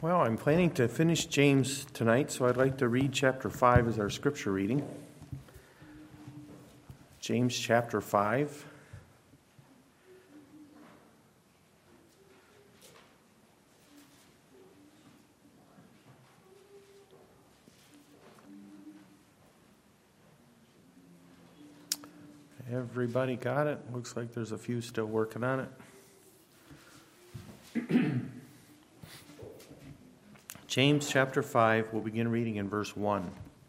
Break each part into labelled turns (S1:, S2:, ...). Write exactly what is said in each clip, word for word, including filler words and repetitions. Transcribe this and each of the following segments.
S1: Well, I'm planning to finish James tonight, so I'd like to read chapter five as our scripture reading. James chapter five. Everybody got it? Looks like there's a few still working on it. James chapter five, we'll begin reading in verse one.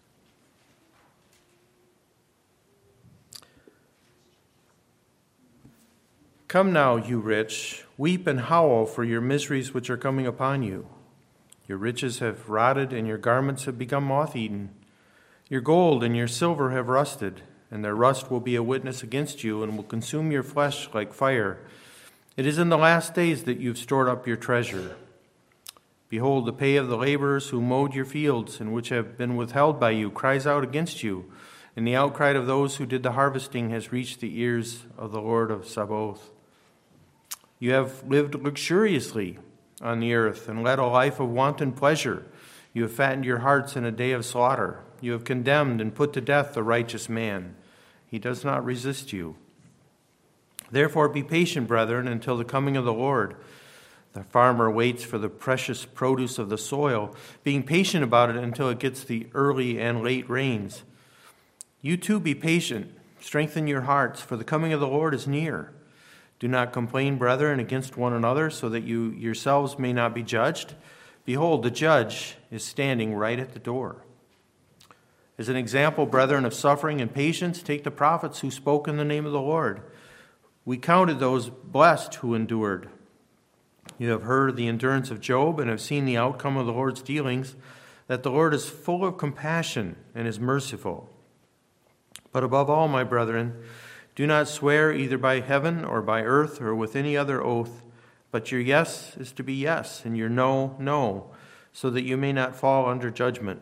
S1: Come now, you rich, weep and howl for your miseries which are coming upon you. Your riches have rotted, and your garments have become moth-eaten. Your gold and your silver have rusted, and their rust will be a witness against you, and will consume your flesh like fire. It is in the last days that you've stored up your treasure. Behold, the pay of the laborers who mowed your fields, and which have been withheld by you, cries out against you, and the outcry of those who did the harvesting has reached the ears of the Lord of Sabaoth. You have lived luxuriously on the earth, and led a life of wanton pleasure. You have fattened your hearts in a day of slaughter. You have condemned and put to death the righteous man. He does not resist you. Therefore be patient, brethren, until the coming of the Lord. The farmer waits for the precious produce of the soil, being patient about it until it gets the early and late rains. You too be patient. Strengthen your hearts, for the coming of the Lord is near. Do not complain, brethren, against one another, so that you yourselves may not be judged. Behold, the judge is standing right at the door. As an example, brethren, of suffering and patience, take the prophets who spoke in the name of the Lord. We counted those blessed who endured. You have heard the endurance of Job and have seen the outcome of the Lord's dealings, that the Lord is full of compassion and is merciful. But above all, my brethren, do not swear either by heaven or by earth or with any other oath, but your yes is to be yes, and your no, no, so that you may not fall under judgment.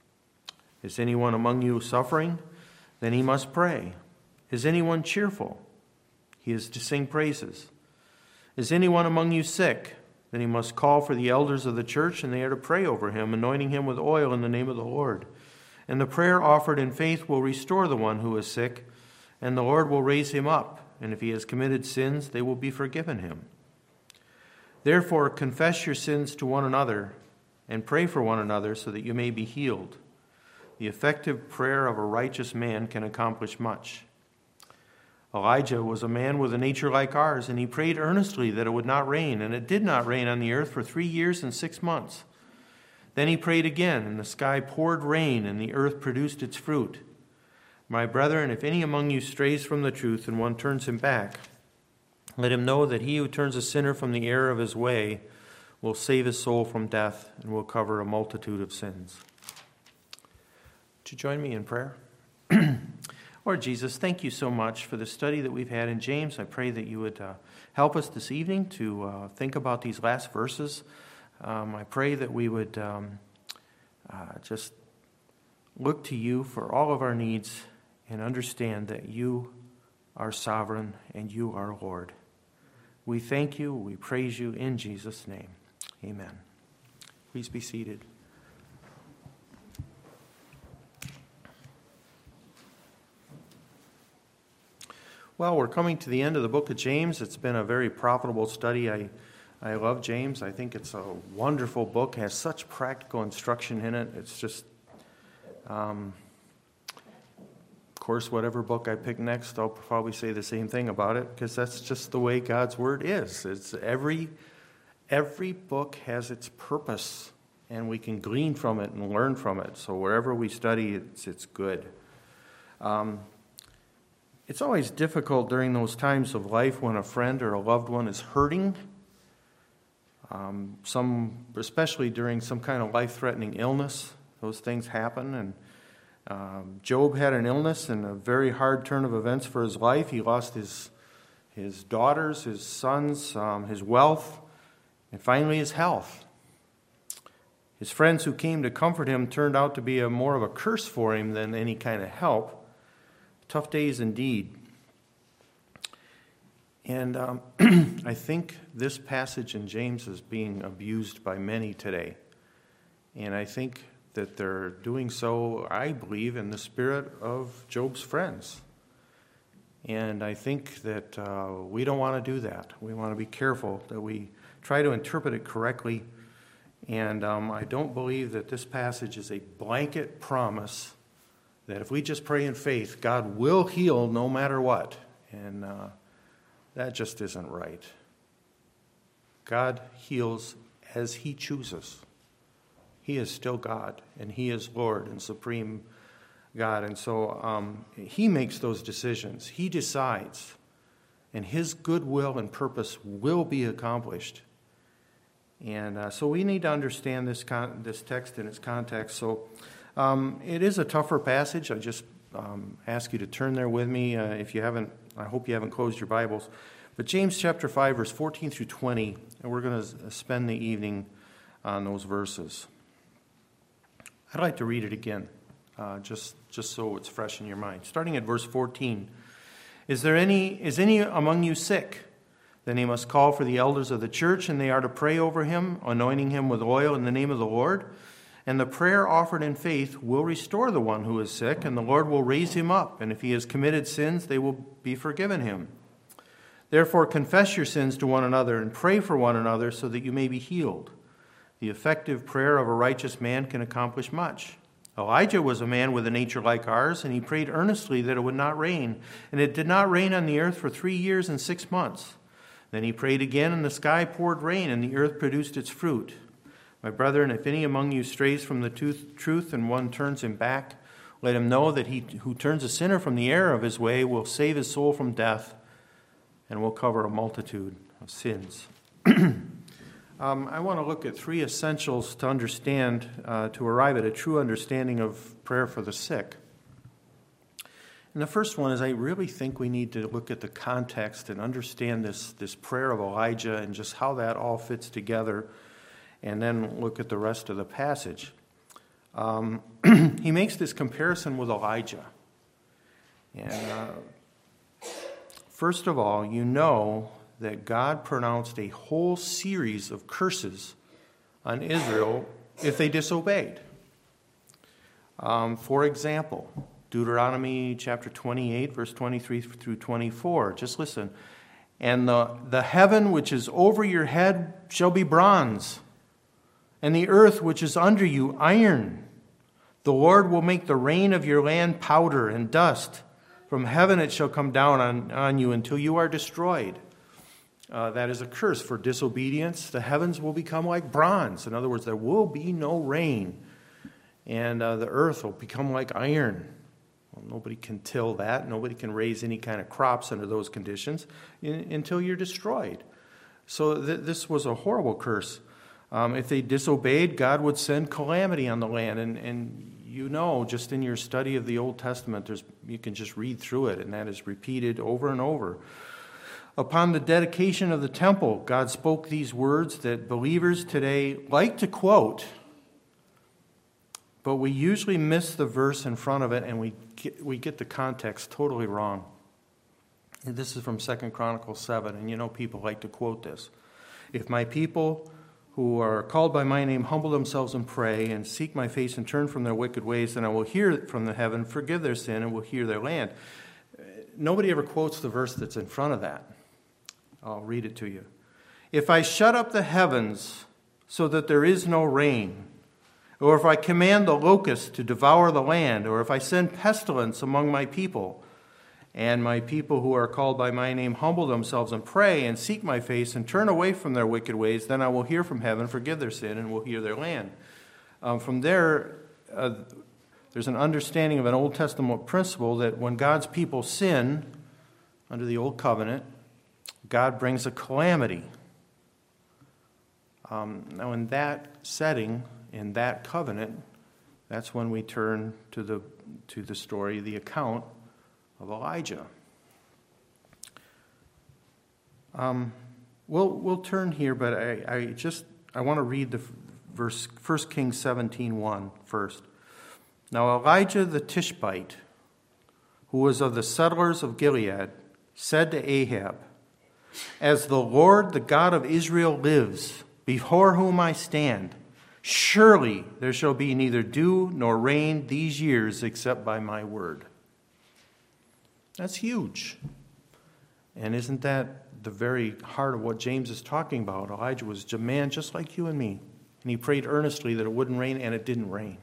S1: Is anyone among you suffering? Then he must pray. Is anyone cheerful? He is to sing praises. Is anyone among you sick? Then he must call for the elders of the church, and they are to pray over him, anointing him with oil in the name of the Lord. And the prayer offered in faith will restore the one who is sick, and the Lord will raise him up, and if he has committed sins, they will be forgiven him. Therefore, confess your sins to one another, and pray for one another so that you may be healed. The effective prayer of a righteous man can accomplish much. Elijah was a man with a nature like ours, and he prayed earnestly that it would not rain, and it did not rain on the earth for three years and six months. Then he prayed again, and the sky poured rain, and the earth produced its fruit. My brethren, if any among you strays from the truth, and one turns him back, let him know that he who turns a sinner from the error of his way will save his soul from death, and will cover a multitude of sins. Would you join me in prayer? Lord Jesus, thank you so much for the study that we've had in James. I pray that you would uh, help us this evening to uh, think about these last verses. Um, I pray that we would um, uh, just look to you for all of our needs and understand that you are sovereign and you are Lord. We thank you, we praise you in Jesus' name. Amen. Please be seated. Well, we're coming to the end of the book of James. It's been a very profitable study. I, I love James. I think it's a wonderful book. It has such practical instruction in it. It's just, um, of course, whatever book I pick next, I'll probably say the same thing about it, because that's just the way God's Word is. It's every, every book has its purpose, and we can glean from it and learn from it. So wherever we study, it's, it's good. Um, It's always difficult during those times of life when a friend or a loved one is hurting, um, some, especially during some kind of life-threatening illness. Those things happen. And um, Job had an illness and a very hard turn of events for his life. He lost his his daughters, his sons, um, his wealth, and finally his health. His friends who came to comfort him turned out to be a more of a curse for him than any kind of help. Tough days indeed. And um, I think this passage in James is being abused by many today. And I think that they're doing so, I believe, in the spirit of Job's friends. And I think that uh, we don't want to do that. We want to be careful that we try to interpret it correctly. And um, I don't believe that this passage is a blanket promise that if we just pray in faith, God will heal no matter what. And uh, that just isn't right. God heals as he chooses. He is still God, and he is Lord and supreme God. And so um, he makes those decisions. He decides, and his good will and purpose will be accomplished. And uh, so we need to understand this con- this text in its context. So um, it is a tougher passage. I just um, ask you to turn there with me. Uh, if you haven't, I hope you haven't closed your Bibles. But James chapter five, verse fourteen through twenty, and we're going to spend the evening on those verses. I'd like to read it again, uh, just, just so it's fresh in your mind. Starting at verse fourteen. Is there any, is any among you sick? Then he must call for the elders of the church, and they are to pray over him, anointing him with oil in the name of the Lord. And the prayer offered in faith will restore the one who is sick, and the Lord will raise him up. And if he has committed sins, they will be forgiven him. Therefore confess your sins to one another, and pray for one another, so that you may be healed. The effective prayer of a righteous man can accomplish much. Elijah was a man with a nature like ours, and he prayed earnestly that it would not rain. And it did not rain on the earth for three years and six months. Then he prayed again, and the sky poured rain, and the earth produced its fruit. My brethren, if any among you strays from the truth and one turns him back, let him know that he who turns a sinner from the error of his way will save his soul from death and will cover a multitude of sins. Um, I want to look at three essentials to understand, uh, to arrive at a true understanding of prayer for the sick. And the first one is I really think we need to look at the context and understand this, this prayer of Elijah and just how that all fits together, and then look at the rest of the passage. Um, he makes this comparison with Elijah. And uh, first of all, you know that God pronounced a whole series of curses on Israel if they disobeyed. Um, for example, Deuteronomy chapter twenty-eight, verse twenty-three through twenty-four. Just listen. And the, the heaven which is over your head shall be bronze, and the earth which is under you iron. The Lord will make the rain of your land powder and dust. From heaven it shall come down on, on you until you are destroyed. Uh, that is a curse for disobedience. The heavens will become like bronze. In other words, there will be no rain. And uh, the earth will become like iron. Well, nobody can till that. Nobody can raise any kind of crops under those conditions in, until you're destroyed. So th- this was a horrible curse. Um, if they disobeyed, God would send calamity on the land. And, and you know, just in your study of the Old Testament, there's you can just read through it, and that is repeated over and over. Upon the dedication of the temple, God spoke these words that believers today like to quote, but we usually miss the verse in front of it, and we get, we get the context totally wrong. And this is from Second Chronicles seven, and you know people like to quote this. If my people who are called by my name humble themselves and pray and seek my face and turn from their wicked ways, then I will hear from the heaven, forgive their sin, and will heal their land. Nobody ever quotes the verse that's in front of that. I'll read it to you. If I shut up the heavens so that there is no rain, or if I command the locusts to devour the land, or if I send pestilence among my people, and my people who are called by my name humble themselves and pray and seek my face and turn away from their wicked ways, then I will hear from heaven, forgive their sin, and will heal their land. Um, from there, uh, there's an understanding of an Old Testament principle that when God's people sin under the Old Covenant, God brings a calamity. Um, now, in that setting, in that covenant, that's when we turn to the to the story, the account of Elijah. Um, we'll we'll turn here, but I, I just I want to read the verse First Kings seventeen one first. Now Elijah the Tishbite, who was of the settlers of Gilead, said to Ahab, As the Lord, the God of Israel, lives, before whom I stand, surely there shall be neither dew nor rain these years except by my word. That's huge. And isn't that the very heart of what James is talking about? Elijah was a man just like you and me. And he prayed earnestly that it wouldn't rain, and it didn't rain.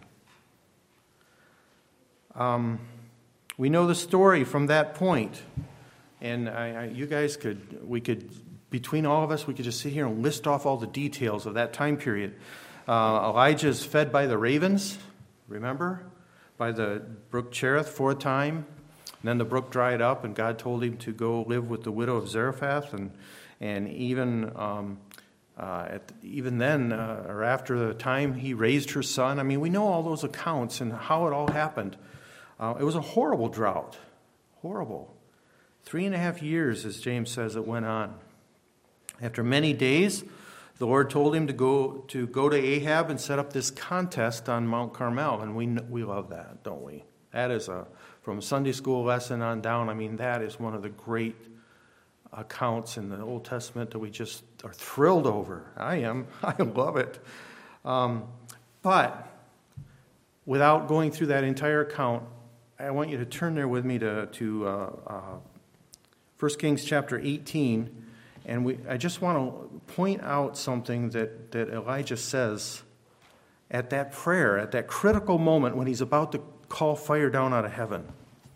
S1: Um, we know the story from that point. And I, I, you guys could, we could, between all of us, we could just sit here and list off all the details of that time period. Uh, Elijah is fed by the ravens, remember? By the brook Cherith for a time. And then the brook dried up, and God told him to go live with the widow of Zarephath. And and even um, uh, at, even then, uh, or after the time, he raised her son. I mean, we know all those accounts and how it all happened. Uh, it was a horrible drought. Horrible. Three and a half years, as James says, it went on. After many days, the Lord told him to go to go to Ahab and set up this contest on Mount Carmel, and we we love that, don't we? That is a from Sunday school lesson on down. I mean, that is one of the great accounts in the Old Testament that we just are thrilled over. I am. I love it. Um, but without going through that entire account, I want you to turn there with me to to uh, uh, First Kings chapter eighteen. And we, I just want to point out something that, that Elijah says at that prayer, at that critical moment when he's about to call fire down out of heaven.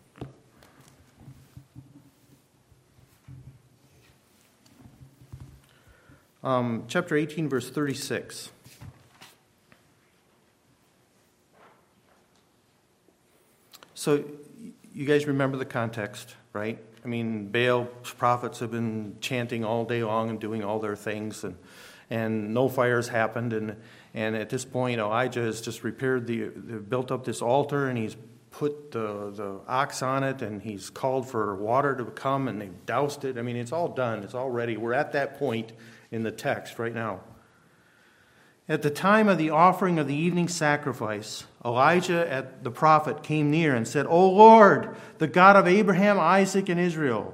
S1: Um, chapter eighteen, verse thirty-six. So you guys remember the context, right? I mean, Baal's prophets have been chanting all day long and doing all their things, and and no fires happened. And and at this point, Elijah has just repaired the, built up this altar, and he's put the, the ox on it, and he's called for water to come, and they've doused it. I mean, it's all done. It's all ready. We're at that point in the text right now. At the time of the offering of the evening sacrifice, Elijah at the prophet came near and said, "O Lord, the God of Abraham, Isaac, and Israel,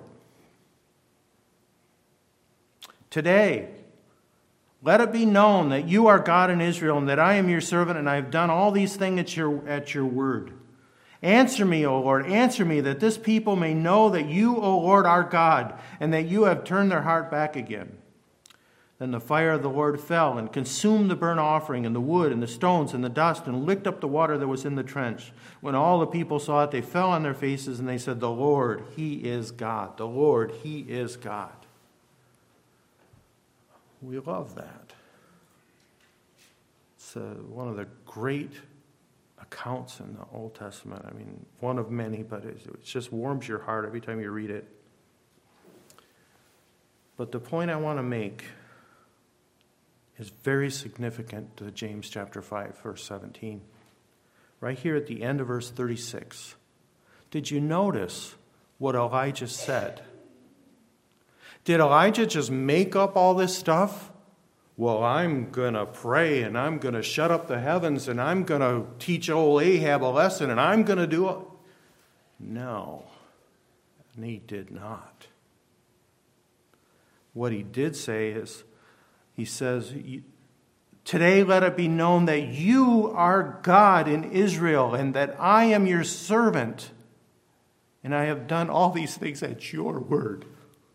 S1: today let it be known that you are God in Israel, and that I am your servant, and I have done all these things at your, at your word. Answer me, O Lord, answer me, that this people may know that you, O Lord, are God, and that you have turned their heart back again." Then the fire of the Lord fell and consumed the burnt offering and the wood and the stones and the dust and licked up the water that was in the trench. When all the people saw it, they fell on their faces and they said, "The Lord, He is God. The Lord, He is God." We love that. It's uh, one of the great accounts in the Old Testament. I mean, one of many, but it, it just warms your heart every time you read it. But the point I want to make is very significant to James chapter five, verse seventeen. Right here at the end of verse thirty-six. Did you notice what Elijah said? Did Elijah just make up all this stuff? Well, I'm going to pray, and I'm going to shut up the heavens, and I'm going to teach old Ahab a lesson, and I'm going to do it. No, and he did not. What he did say is, he says, "Today let it be known that you are God in Israel, and that I am your servant, and I have done all these things at your word."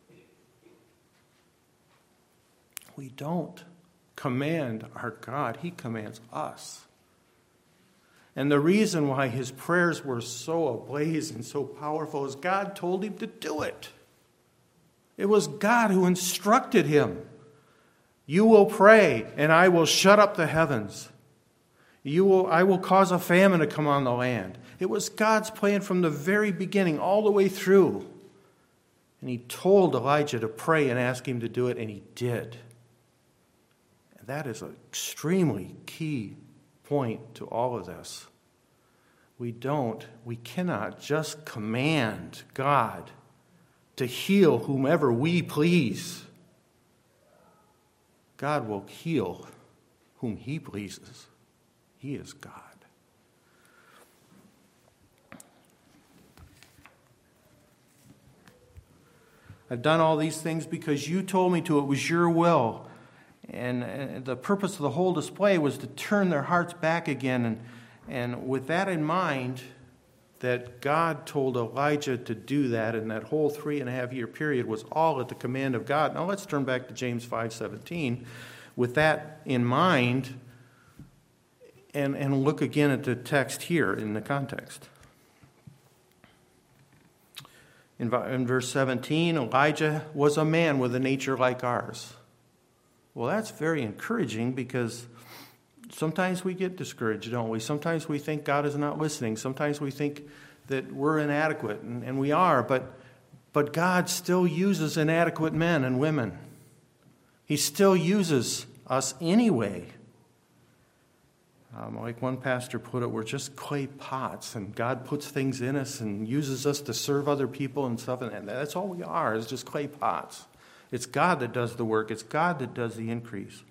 S1: We don't command our God. He commands us. And the reason why his prayers were so ablaze and so powerful is God told him to do it. It was God who instructed him. "You will pray, and I will shut up the heavens. You will, I will cause a famine to come on the land." It was God's plan from the very beginning, all the way through. And he told Elijah to pray and ask him to do it, and he did. And that is an extremely key point to all of this. We don't, we cannot just command God to heal whomever we please. God will heal whom he pleases. He is God. I've done all these things because you told me to. It was your will. And, and the purpose of the whole display was to turn their hearts back again. And, and with that in mind, that God told Elijah to do that, and that whole three and a half year period was all at the command of God. Now let's turn back to James five seventeen. With that in mind, and, and look again at the text here in the context. In, in verse seventeen, Elijah was a man with a nature like ours. Well, that's very encouraging, because sometimes we get discouraged, don't we? Sometimes we think God is not listening. Sometimes we think that we're inadequate, and, and we are, but, but God still uses inadequate men and women. He still uses us anyway. Um, like one pastor put it, we're just clay pots, and God puts things in us and uses us to serve other people and stuff, and that's all we are, is just clay pots. It's God that does the work. It's God that does the increase.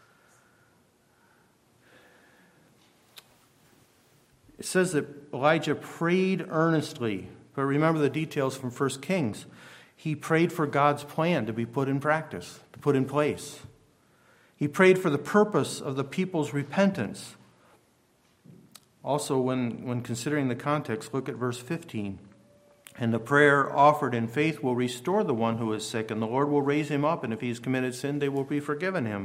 S1: It says that Elijah prayed earnestly, but remember the details from First Kings. He prayed for God's plan to be put in practice, to put in place. He prayed for the purpose of the people's repentance. Also, when, when considering the context, look at verse fifteen. And the prayer offered in faith will restore the one who is sick, and the Lord will raise him up, and if he has committed sin, they will be forgiven him.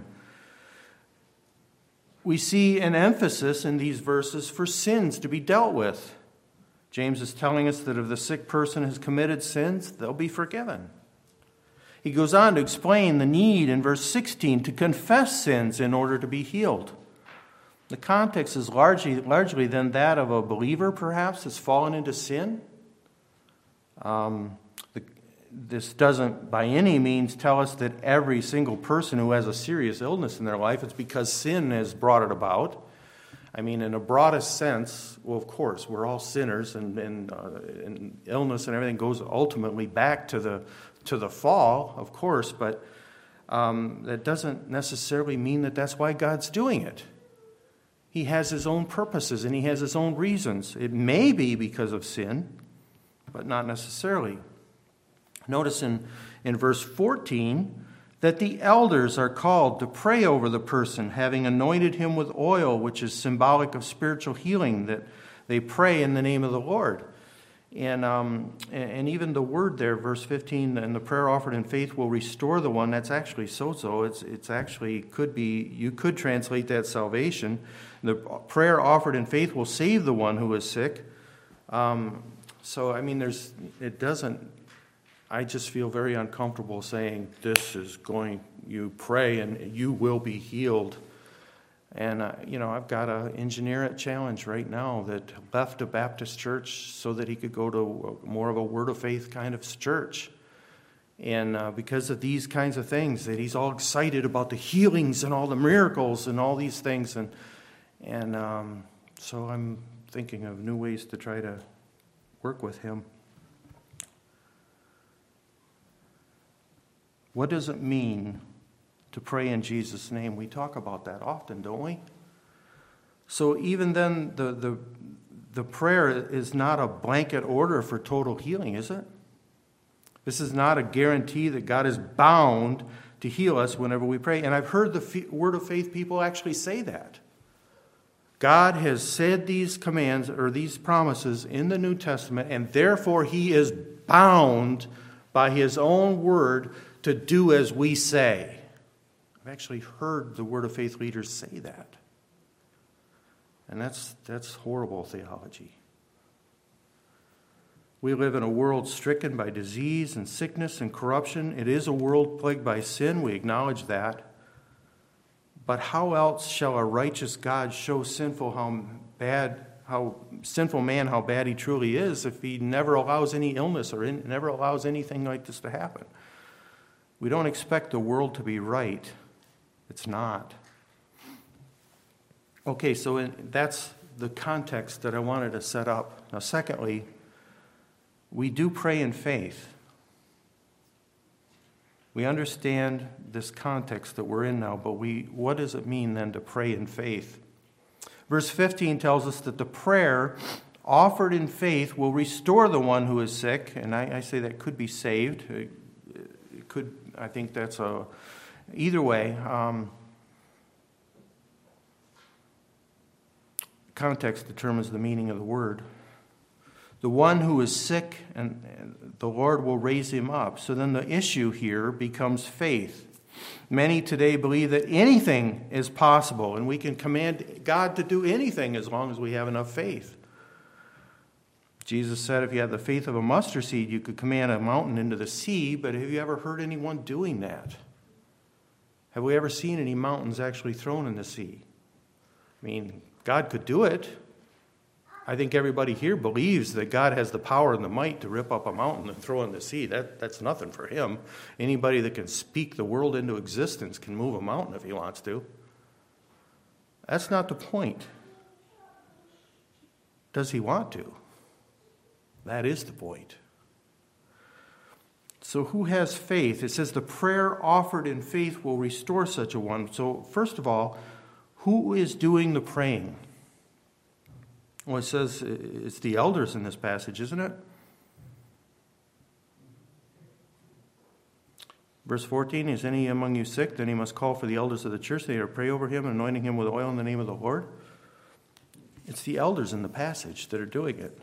S1: We see an emphasis in these verses for sins to be dealt with. James is telling us that if the sick person has committed sins, they'll be forgiven. He goes on to explain the need in verse sixteen to confess sins in order to be healed. The context is largely, largely then that of a believer, perhaps, that's fallen into sin. Um, the, this doesn't by any means tell us that every single person who has a serious illness in their life, it's because sin has brought it about. I mean, in a broadest sense, well, of course, we're all sinners, and, and, uh, and illness and everything goes ultimately back to the to the fall, of course, but um, that doesn't necessarily mean that that's why God's doing it. He has his own purposes, and he has his own reasons. It may be because of sin, but not necessarily. Notice in, in verse fourteen that the elders are called to pray over the person, having anointed him with oil, which is symbolic of spiritual healing, that they pray in the name of the Lord. And, um, and even the word there, verse fifteen, and the prayer offered in faith will restore the one, that's actually sozo. It's, it's actually could be, you could translate that salvation. The prayer offered in faith will save the one who is sick. Um, so, I mean, there's, it doesn't, I just feel very uncomfortable saying this is going, you pray and you will be healed. And, uh, you know, I've got an engineer at Challenge right now that left a Baptist church so that he could go to more of a Word of Faith kind of church. And uh, because of these kinds of things, that he's all excited about the healings and all the miracles and all these things. And, and um, so I'm thinking of new ways to try to work with him. What does it mean to pray in Jesus' name? We talk about that often, don't we? So even then, the, the, the prayer is not a blanket order for total healing, is it? This is not a guarantee that God is bound to heal us whenever we pray. And I've heard the f- Word of Faith people actually say that. God has said these commands or these promises in the New Testament, and therefore he is bound by his own word to do as we say. I've actually heard the Word of Faith leaders say that. And that's that's horrible theology. We live in a world stricken by disease and sickness and corruption. It is a world plagued by sin. We acknowledge that. But how else shall a righteous God show sinful how bad, how sinful man, how bad he truly is, if he never allows any illness or in, never allows anything like this to happen? We don't expect the world to be right. It's not. Okay, so in, that's the context that I wanted to set up. Now, secondly, we do pray in faith. We understand this context that we're in now, but we what does it mean then to pray in faith? Verse fifteen tells us that the prayer offered in faith will restore the one who is sick, and I, I say that could be saved. could, I think that's a, either way, um, context determines the meaning of the word. The one who is sick, and, and the Lord will raise him up. So then the issue here becomes faith. Many today believe that anything is possible, and we can command God to do anything as long as we have enough faith. Jesus said if you had the faith of a mustard seed, you could command a mountain into the sea, but have you ever heard anyone doing that? Have we ever seen any mountains actually thrown in the sea? I mean, God could do it. I think everybody here believes that God has the power and the might to rip up a mountain and throw it in the sea. That, that's nothing for him. Anybody that can speak the world into existence can move a mountain if he wants to. That's not the point. Does he want to? That is the point. So who has faith? It says the prayer offered in faith will restore such a one. So first of all, who is doing the praying? Well, it says it's the elders in this passage, isn't it? Verse fourteen, is any among you sick? Then he must call for the elders of the church. They are to pray over him, anointing him with oil in the name of the Lord. It's the elders in the passage that are doing it.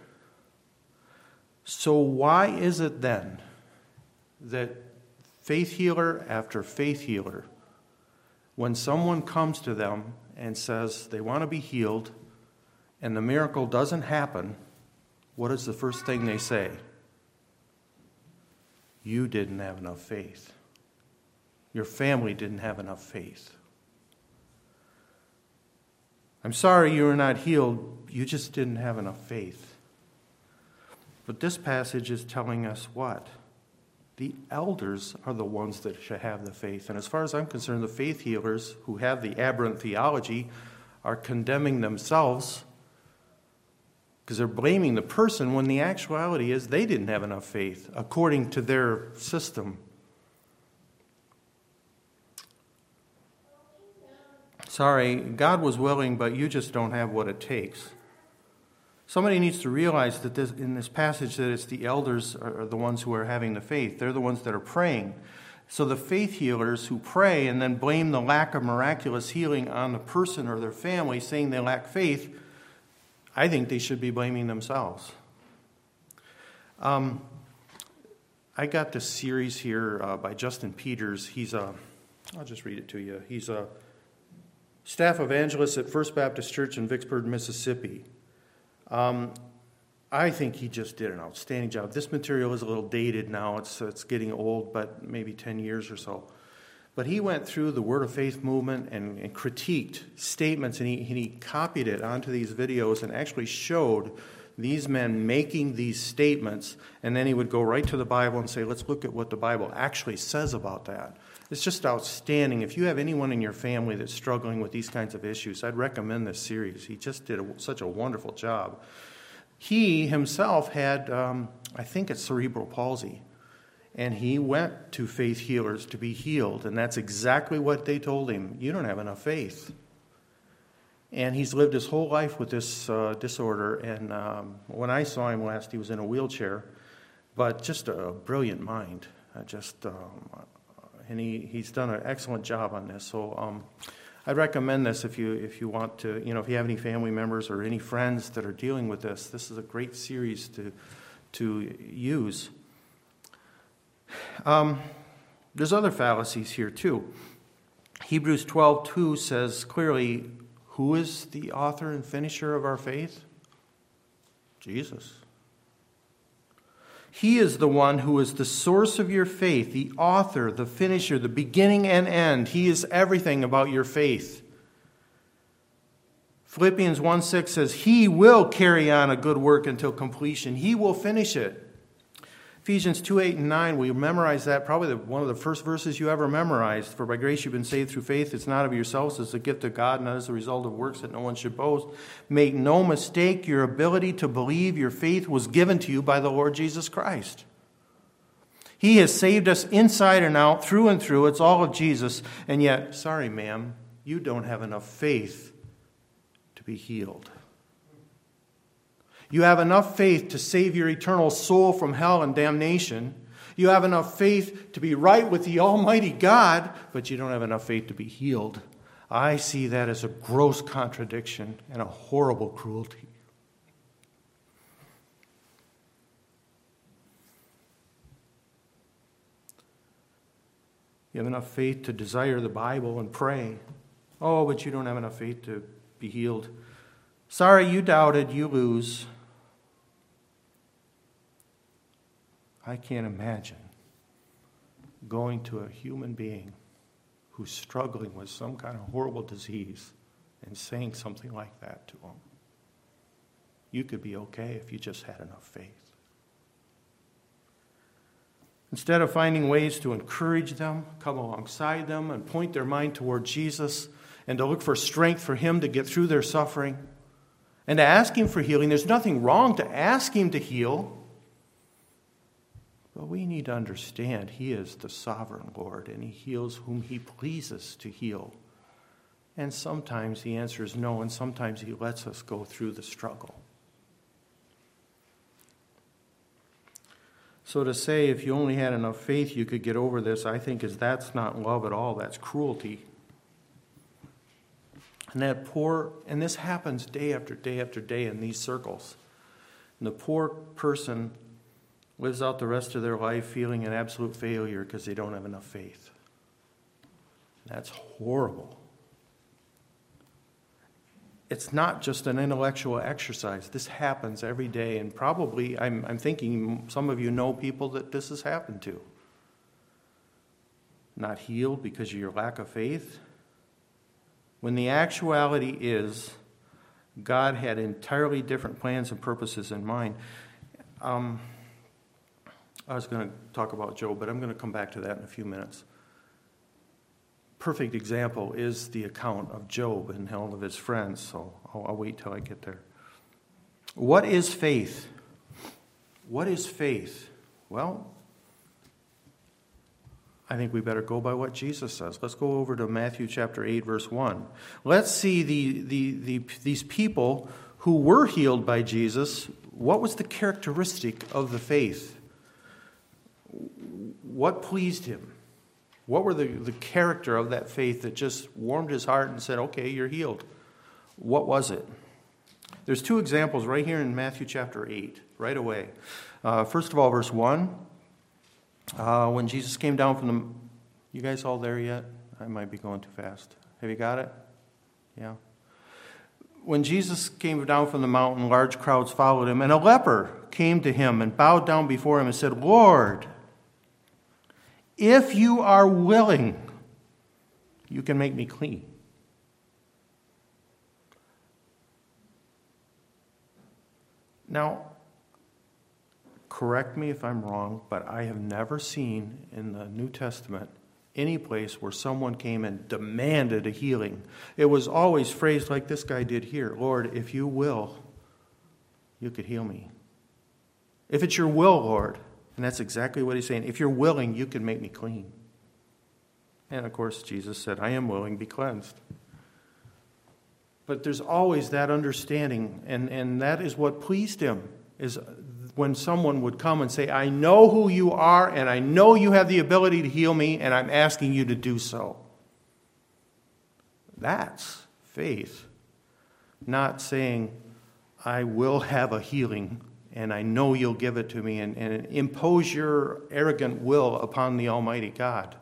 S1: So why is it then that faith healer after faith healer, when someone comes to them and says they want to be healed, and the miracle doesn't happen, what is the first thing they say? You didn't have enough faith. Your family didn't have enough faith. I'm sorry you were not healed. You just didn't have enough faith. But this passage is telling us what? The elders are the ones that should have the faith. And as far as I'm concerned, the faith healers who have the aberrant theology are condemning themselves because they're blaming the person when the actuality is they didn't have enough faith according to their system. Sorry, God was willing, but you just don't have what it takes. Somebody needs to realize that this, in this passage that it's the elders are, are the ones who are having the faith. They're the ones that are praying. So the faith healers who pray and then blame the lack of miraculous healing on the person or their family, saying they lack faith, I think they should be blaming themselves. Um, I got this series here uh, by Justin Peters. He's a, I'll just read it to you. He's a staff evangelist at First Baptist Church in Vicksburg, Mississippi. Um, I think he just did an outstanding job. This material is a little dated now. It's it's getting old, but maybe ten years or so. But he went through the Word of Faith movement and, and critiqued statements, and he, and he copied it onto these videos and actually showed these men making these statements, and then he would go right to the Bible and say, let's look at what the Bible actually says about that. It's just outstanding. If you have anyone in your family that's struggling with these kinds of issues, I'd recommend this series. He just did a, such a wonderful job. He himself had, um, I think it's cerebral palsy. And he went to faith healers to be healed. And that's exactly what they told him. You don't have enough faith. And he's lived his whole life with this uh, disorder. And um, when I saw him last, he was in a wheelchair. But just a brilliant mind. Uh, just, um, and he, he's done an excellent job on this. So um, I'd recommend this if you if you want to, you know, if you have any family members or any friends that are dealing with this. This is a great series to to use. Um, there's other fallacies here too. Hebrews twelve two says clearly, who is the author and finisher of our faith? Jesus. He is the one who is the source of your faith, the author, the finisher, the beginning and end. He is everything about your faith. Philippians one six says, He will carry on a good work until completion. He will finish it. Ephesians two eight and nine, we memorize that, probably the, one of the first verses you ever memorized. For by grace you've been saved through faith. It's not of yourselves, it's a gift of God, not as a result of works that no one should boast. Make no mistake, your ability to believe, your faith was given to you by the Lord Jesus Christ. He has saved us inside and out, through and through. It's all of Jesus. And yet, sorry ma'am, you don't have enough faith to be healed. You have enough faith to save your eternal soul from hell and damnation. You have enough faith to be right with the Almighty God, but you don't have enough faith to be healed. I see that as a gross contradiction and a horrible cruelty. You have enough faith to desire the Bible and pray. Oh, but you don't have enough faith to be healed. Sorry, you doubted, you lose. I can't imagine going to a human being who's struggling with some kind of horrible disease and saying something like that to them. You could be okay if you just had enough faith. Instead of finding ways to encourage them, come alongside them, and point their mind toward Jesus, and to look for strength for Him to get through their suffering, and to ask Him for healing, there's nothing wrong to ask Him to heal. But we need to understand He is the sovereign Lord, and He heals whom He pleases to heal. And sometimes the answer is no, and sometimes He lets us go through the struggle. So to say if you only had enough faith you could get over this, I think is that's not love at all, that's cruelty. And that poor, and this happens day after day after day in these circles. And the poor person lives out the rest of their life feeling an absolute failure because they don't have enough faith. That's horrible. It's not just an intellectual exercise. This happens every day, and probably, I'm, I'm thinking some of you know people that this has happened to. Not healed because of your lack of faith. When the actuality is, God had entirely different plans and purposes in mind. Um, I was going to talk about Job, but I'm going to come back to that in a few minutes. Perfect example is the account of Job and all of his friends, so I'll, I'll wait till I get there. What is faith? What is faith? Well, I think we better go by what Jesus says. Let's go over to Matthew chapter eight, verse one. Let's see the, the, the, these people who were healed by Jesus. What was the characteristic of the faith? What pleased Him? What were the, the character of that faith that just warmed His heart and said, okay, you're healed? What was it? There's two examples right here in Matthew chapter eight, right away. Uh, first of all, verse one. Uh, when Jesus came down from the... You guys all there yet? I might be going too fast. Have you got it? Yeah. When Jesus came down from the mountain, large crowds followed Him, and a leper came to Him and bowed down before Him and said, Lord, if you are willing, you can make me clean. Now, correct me if I'm wrong, but I have never seen in the New Testament any place where someone came and demanded a healing. It was always phrased like this guy did here. Lord, if you will, you could heal me. If it's your will, Lord. And that's exactly what He's saying. If you're willing, you can make me clean. And of course, Jesus said, I am willing, be cleansed. But there's always that understanding, and, and that is what pleased Him, is when someone would come and say, I know who you are, and I know you have the ability to heal me, and I'm asking you to do so. That's faith. Not saying, I will have a healing, and I know you'll give it to me, and, and impose your arrogant will upon the Almighty God.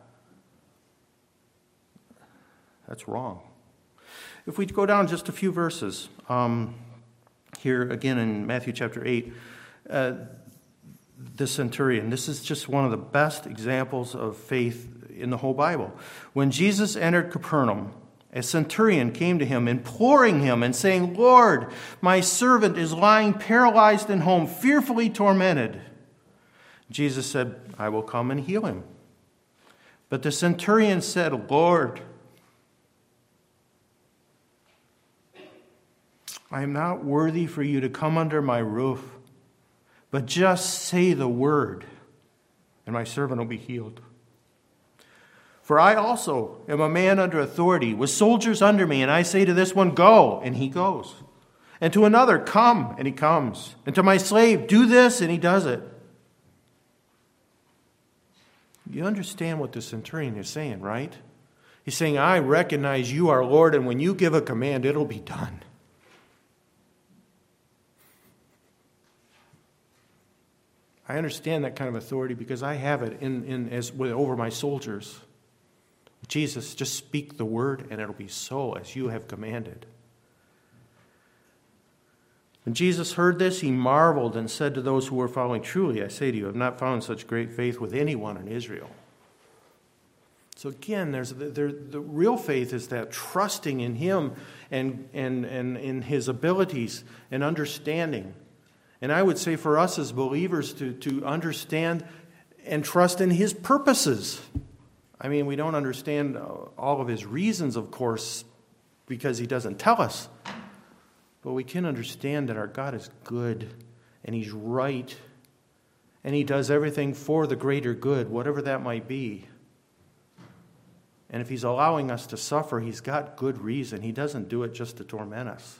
S1: That's wrong. If we go down just a few verses, um, here again in Matthew chapter eight, uh, the centurion, this is just one of the best examples of faith in the whole Bible. When Jesus entered Capernaum, a centurion came to him, imploring him and saying, Lord, my servant is lying paralyzed in home, fearfully tormented. Jesus said, I will come and heal him. But the centurion said, Lord, I am not worthy for you to come under my roof, but just say the word, and my servant will be healed. For I also am a man under authority, with soldiers under me, and I say to this one, go, and he goes. And to another, come, and he comes. And to my slave, do this, and he does it. You understand what the centurion is saying, right? He's saying, I recognize you are Lord, and when you give a command, it'll be done. I understand that kind of authority because I have it in, in as over my soldiers. Jesus, just speak the word, and it'll be so as you have commanded. When Jesus heard this, he marveled and said to those who were following, truly, I say to you, I have not found such great faith with anyone in Israel. So again, there's the, the, the real faith is that trusting in him and, and, and in his abilities and understanding. And I would say for us as believers to, to understand and trust in his purposes. I mean, we don't understand all of his reasons, of course, because he doesn't tell us. But we can understand that our God is good and he's right and he does everything for the greater good, whatever that might be. And if he's allowing us to suffer, he's got good reason. He doesn't do it just to torment us.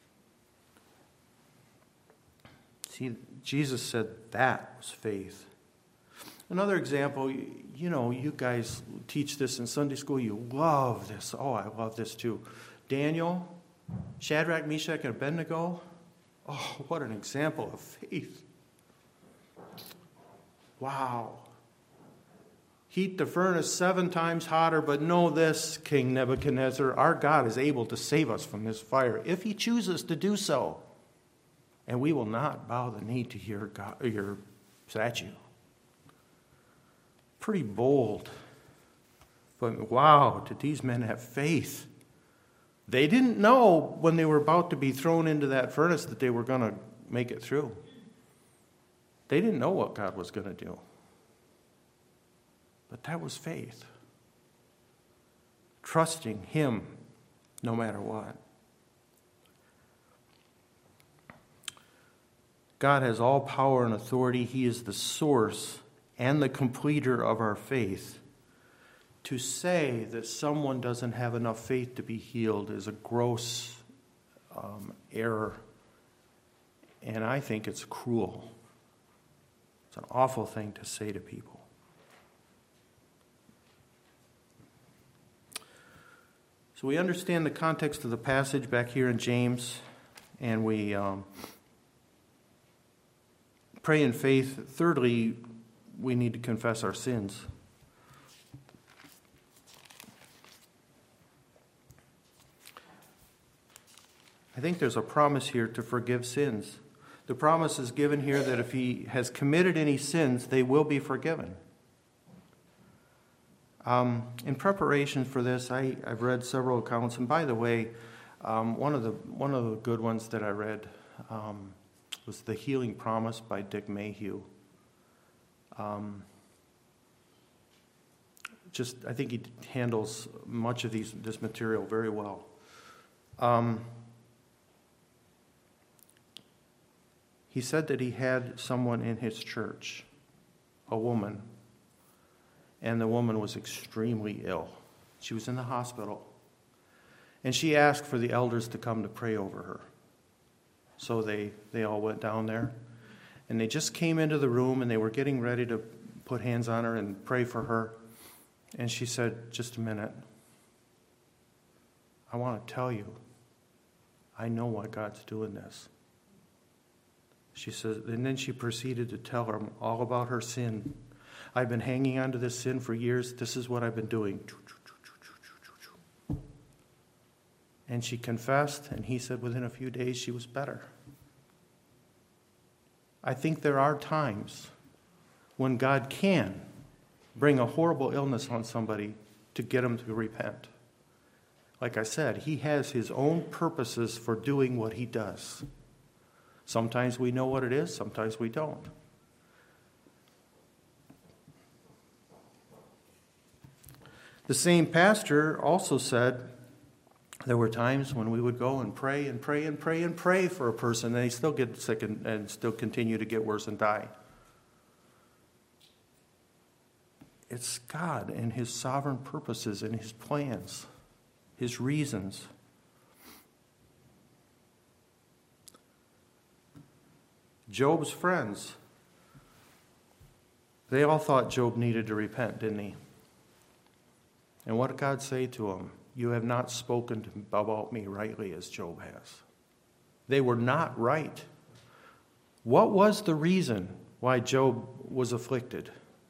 S1: See, Jesus said that was faith. Another example, you know, you guys teach this in Sunday school. You love this. Oh, I love this too. Daniel, Shadrach, Meshach, and Abednego. Oh, what an example of faith. Wow. Heat the furnace seven times hotter, but know this, King Nebuchadnezzar, our God is able to save us from this fire if he chooses to do so. And we will not bow the knee to your, God, your statue. Pretty bold. But wow, did these men have faith? They didn't know when they were about to be thrown into that furnace that they were going to make it through. They didn't know what God was going to do. But that was faith. Trusting him no matter what. God has all power and authority. He is the source and the completer of our faith. To say that someone doesn't have enough faith to be healed is a gross um, error. And I think it's cruel. It's an awful thing to say to people. So we understand the context of the passage back here in James, and we um, pray in faith. Thirdly, we need to confess our sins. I think there's a promise here to forgive sins. The promise is given here that if he has committed any sins, they will be forgiven. Um, in preparation for this, I, I've read several accounts, and by the way, um, one of the one of the good ones that I read um, was The Healing Promise by Dick Mayhew. Um, just, I think he handles much of these this material very well. Um, he said that he had someone in his church, a woman, and the woman was extremely ill. She was in the hospital. And she asked for the elders to come to pray over her. So they, they all went down there. And they just came into the room, and they were getting ready to put hands on her and pray for her. And she said, just a minute. I want to tell you, I know why God's doing this. She says, and then she proceeded to tell her all about her sin. I've been hanging on to this sin for years. This is what I've been doing. And she confessed, and he said within a few days she was better. I think there are times when God can bring a horrible illness on somebody to get them to repent. Like I said, he has his own purposes for doing what he does. Sometimes we know what it is, sometimes we don't. The same pastor also said there were times when we would go and pray and pray and pray and pray for a person, and they still get sick and, and still continue to get worse and die. It's God and his sovereign purposes and his plans, his reasons. Job's friends They all thought Job needed to repent, didn't he? And what did God say to him? You have not spoken to, about me rightly as Job has. They were not right. What was the reason why Job was afflicted?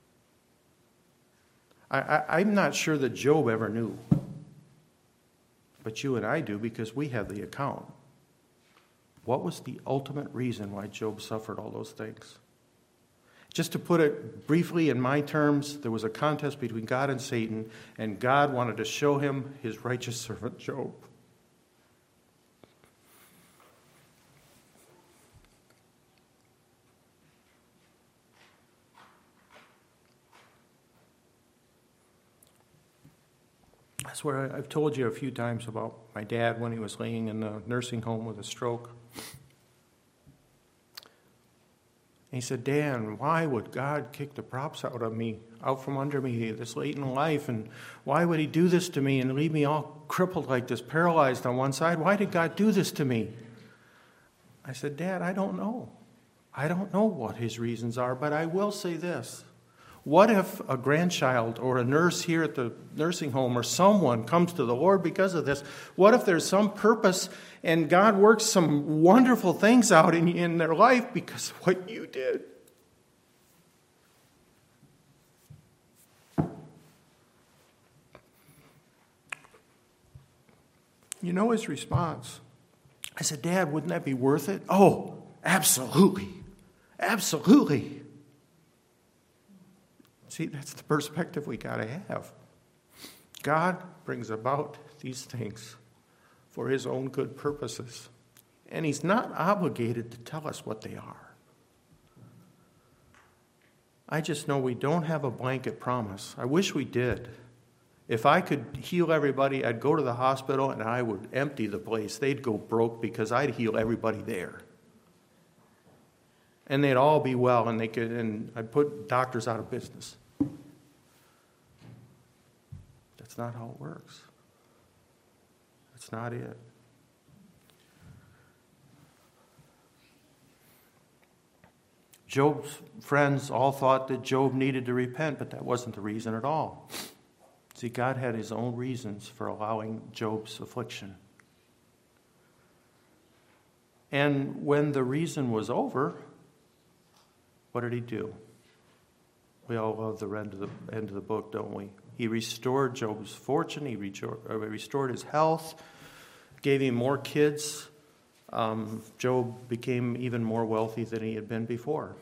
S1: I, I, I'm not sure that Job ever knew. But you and I do because we have the account. What was the ultimate reason why Job suffered all those things? Just to put it briefly in my terms, there was a contest between God and Satan, and God wanted to show him his righteous servant Job. That's where I've told you a few times about my dad when he was laying in the nursing home with a stroke. And he said, Dan, why would God kick the props out of me, out from under me this late in life? And why would he do this to me and leave me all crippled like this, paralyzed on one side? Why did God do this to me? I said, Dad, I don't know. I don't know what his reasons are, but I will say this. What if a grandchild or a nurse here at the nursing home or someone comes to the Lord because of this? What if there's some purpose and God works some wonderful things out in, in their life because of what you did? You know his response. I said, Dad, wouldn't that be worth it? Oh, absolutely. Absolutely. See, that's the perspective we got to have. God brings about these things for his own good purposes. And he's not obligated to tell us what they are. I just know we don't have a blanket promise. I wish we did. If I could heal everybody, I'd go to the hospital and I would empty the place. They'd go broke because I'd heal everybody there. And they'd all be well, and they could, and I'd put doctors out of business. That's not how it works. That's not it. Job's friends all thought that Job needed to repent, but that wasn't the reason at all. See, God had his own reasons for allowing Job's affliction. And when the reason was over, what did he do? We all love the end of the end of the book, don't we? He restored Job's fortune. He restored his health, gave him more kids. Um, Job became even more wealthy than he had been before.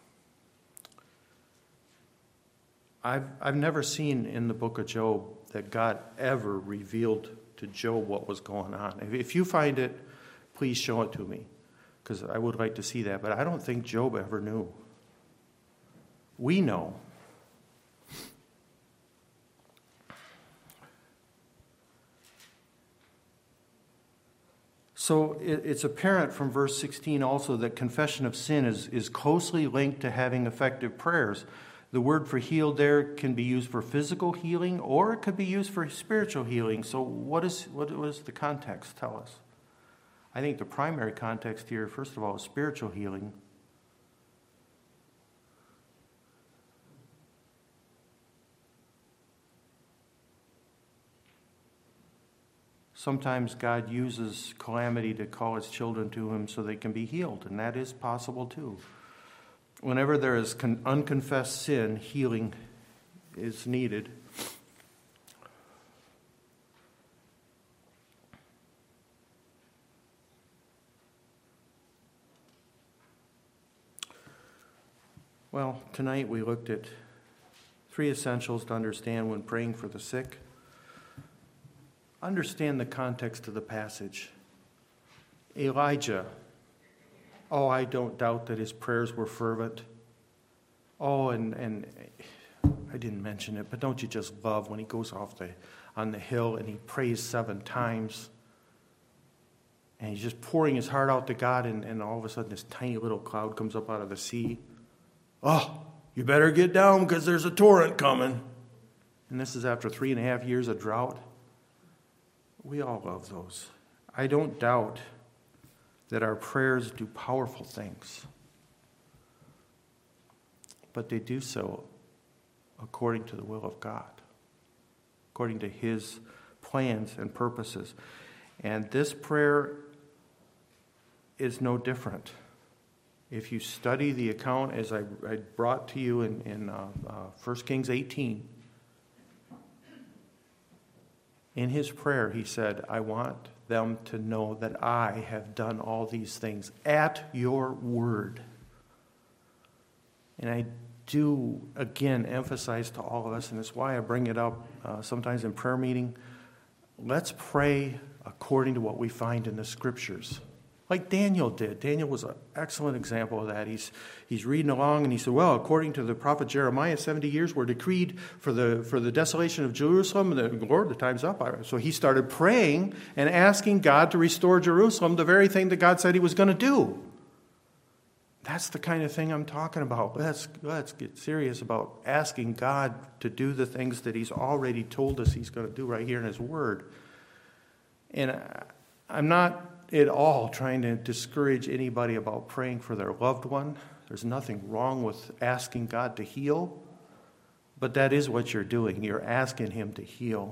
S1: I've I've never seen in the book of Job that God ever revealed to Job what was going on. If, if you find it, please show it to me, because I would like to see that. But I don't think Job ever knew. We know. So it, it's apparent from verse sixteen also that confession of sin is, is closely linked to having effective prayers. The word for healed there can be used for physical healing, or it could be used for spiritual healing. So what is what does the context tell us? I think the primary context here, first of all, is spiritual healing. Sometimes God uses calamity to call his children to him so they can be healed, and that is possible too. Whenever there is con- unconfessed sin, healing is needed. Well, tonight we looked at three essentials to understand when praying for the sick. Understand the context of the passage. Elijah, oh, I don't doubt that his prayers were fervent. Oh, and, and I didn't mention it, but don't you just love when he goes off the on the hill and he prays seven times? And he's just pouring his heart out to God, and, and all of a sudden this tiny little cloud comes up out of the sea. Oh, you better get down because there's a torrent coming. And this is after three and a half years of drought. We all love those. I don't doubt that our prayers do powerful things. but they do so according to the will of God, according to his plans and purposes. And this prayer is no different. If you study the account as I, I brought to you in, in uh, uh, First Kings eighteen, in his prayer he said, I want them to know that I have done all these things at your word. And I do, again, emphasize to all of us, and it's why I bring it up uh, sometimes in prayer meeting, let's pray according to what we find in the Scriptures. Like Daniel did. Daniel was an excellent example of that. He's he's reading along and he said, well, according to the prophet Jeremiah, seventy years were decreed for the for the desolation of Jerusalem. And the Lord, the time's up. So he started praying and asking God to restore Jerusalem, the very thing that God said he was going to do. That's the kind of thing I'm talking about. Let's, let's get serious about asking God to do the things that he's already told us he's going to do right here in his word. And I'm not at all trying to discourage anybody about praying for their loved one. There's nothing wrong with asking God to heal, but that is what you're doing. You're asking him to heal.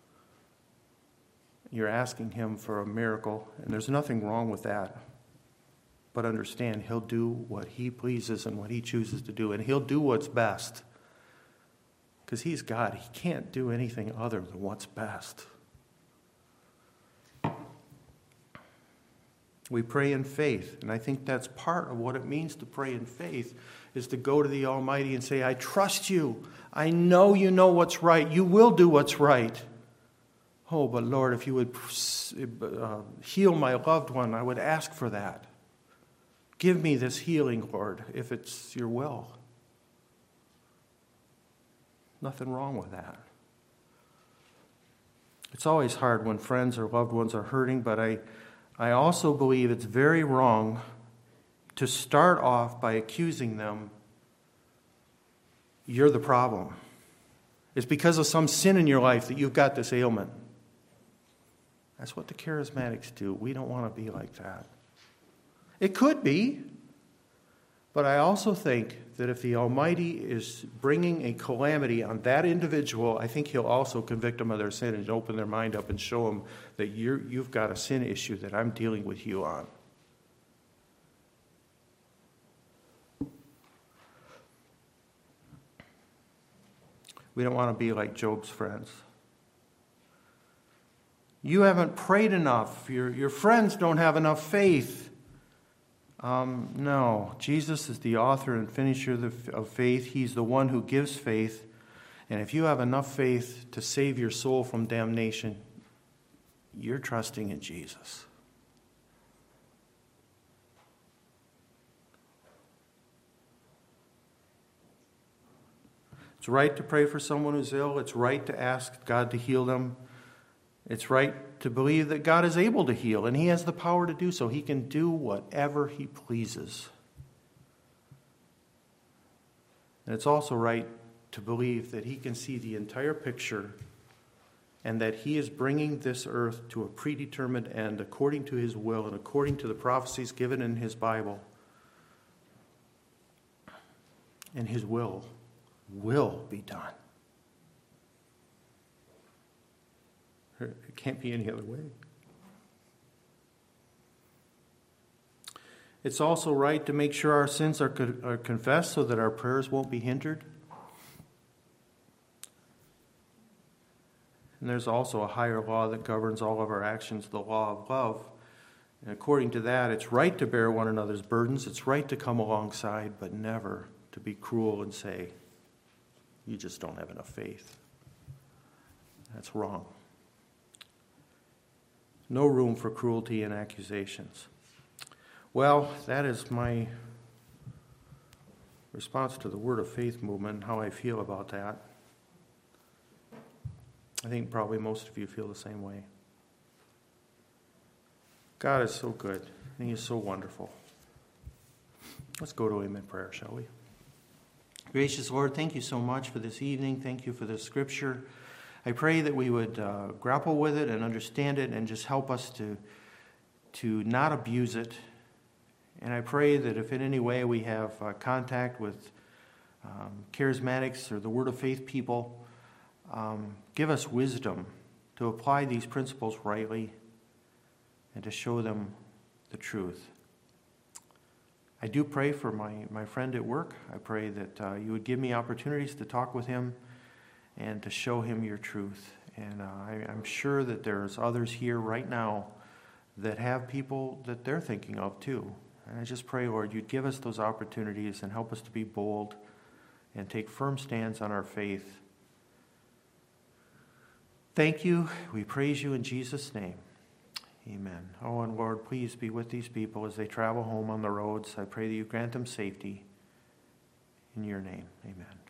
S1: You're asking him for a miracle, and there's nothing wrong with that. But understand, he'll do what he pleases and what he chooses to do, and he'll do what's best. Because he's God. He can't do anything other than what's best. We pray in faith, and I think that's part of what it means to pray in faith, is to go to the Almighty and say, I trust you. I know you know what's right. You will do what's right. Oh, but Lord, if you would uh, heal my loved one, I would ask for that. Give me this healing, Lord, if it's your will. Nothing wrong with that. It's always hard when friends or loved ones are hurting, but I I also believe it's very wrong to start off by accusing them, you're the problem. It's because of some sin in your life that you've got this ailment. That's what the charismatics do. We don't want to be like that. It could be, but I also think that if the Almighty is bringing a calamity on that individual, I think he'll also convict them of their sin and open their mind up and show them that you're, you've got a sin issue that I'm dealing with you on. We don't want to be like Job's friends. You haven't prayed enough. Your, your friends don't have enough faith. Um, no, Jesus is the author and finisher of faith. He's the one who gives faith. And if you have enough faith to save your soul from damnation, you're trusting in Jesus. It's right to pray for someone who's ill. It's right to ask God to heal them. It's right to believe that God is able to heal, and he has the power to do so. He can do whatever he pleases. And it's also right to believe that he can see the entire picture and that he is bringing this earth to a predetermined end according to his will and according to the prophecies given in his Bible. And his will will be done. It can't be any other way. It's also right to make sure our sins are, co- are confessed so that our prayers won't be hindered. And there's also a higher law that governs all of our actions, the law of love. And according to that, it's right to bear one another's burdens. It's right to come alongside, but never to be cruel and say, you just don't have enough faith. That's wrong. No room for cruelty and accusations. Well, that is my response to the Word of Faith movement and how I feel about that. I think probably most of you feel the same way. God is so good, and he is so wonderful. Let's go to him in prayer, shall we? Gracious Lord, thank you so much for this evening. Thank you for this scripture. I pray that we would uh, grapple with it and understand it and just help us to, to not abuse it. And I pray that if in any way we have uh, contact with um, charismatics or the Word of Faith people, um, give us wisdom to apply these principles rightly and to show them the truth. I do pray for my, my friend at work. I pray that uh, you would give me opportunities to talk with him and to show him your truth. And uh, I, I'm sure that there's others here right now that have people that they're thinking of too. And I just pray, Lord, you'd give us those opportunities and help us to be bold and take firm stands on our faith. Thank you. We praise you in Jesus' name. Amen. Oh, and Lord, please be with these people as they travel home on the roads. I pray that you grant them safety. In your name, amen.